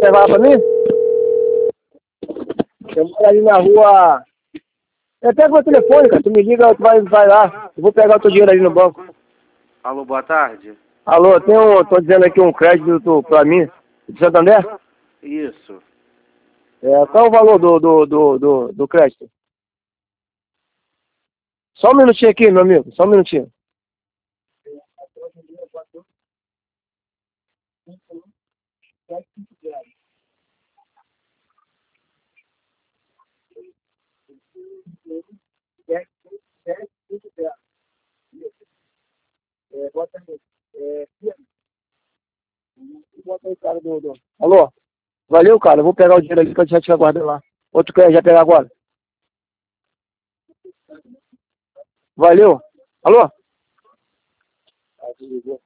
pegar lá pra mim? Eu moro ali na rua. Eu pego meu telefone, cara. Tu me liga, tu vai lá. Eu vou pegar o teu dinheiro ali no banco. Alô, boa tarde. Alô, tô dizendo aqui um crédito pra mim. De Santander? Isso. Qual é o valor do crédito? Só um minutinho aqui, meu amigo. Só um minutinho. Bota aí, cara, Alô? Valeu, cara. Eu vou pegar o dinheiro ali que eu já tinha guardado lá. Outro quer já pegar agora? Valeu. Alô?